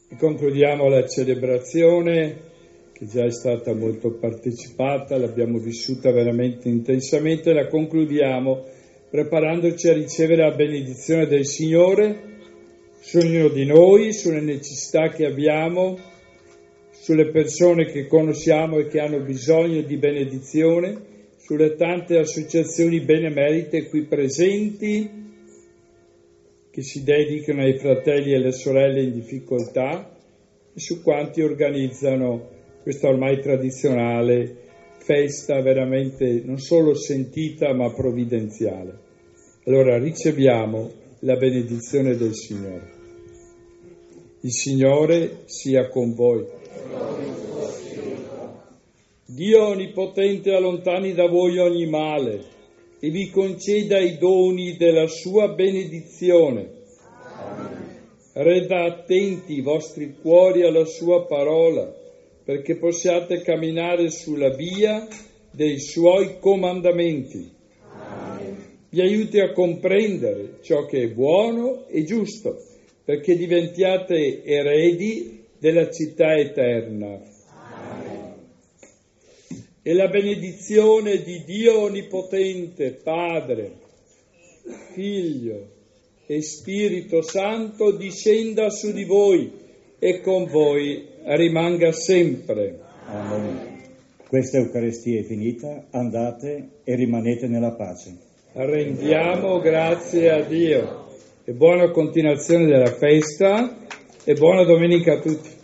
E concludiamo la celebrazione che già è stata molto partecipata, l'abbiamo vissuta veramente intensamente, la concludiamo preparandoci a ricevere la benedizione del Signore su ognuno di noi, sulle necessità che abbiamo, sulle persone che conosciamo e che hanno bisogno di benedizione, sulle tante associazioni benemerite qui presenti che si dedicano ai fratelli e alle sorelle in difficoltà e su quanti organizzano questa ormai tradizionale festa veramente non solo sentita ma provvidenziale. Allora riceviamo la benedizione del Signore. Il Signore sia con voi. Dio Onnipotente allontani da voi ogni male e vi conceda i doni della sua benedizione. Renda attenti i vostri cuori alla sua parola, perché possiate camminare sulla via dei suoi comandamenti. Vi aiuti a comprendere ciò che è buono e giusto, perché diventiate eredi della città eterna. E la benedizione di Dio Onnipotente, Padre, Figlio e Spirito Santo discenda su di voi e con voi rimanga sempre. Amen. Questa Eucaristia è finita, andate e rimanete nella pace. Rendiamo grazie a Dio e buona continuazione della festa e buona domenica a tutti.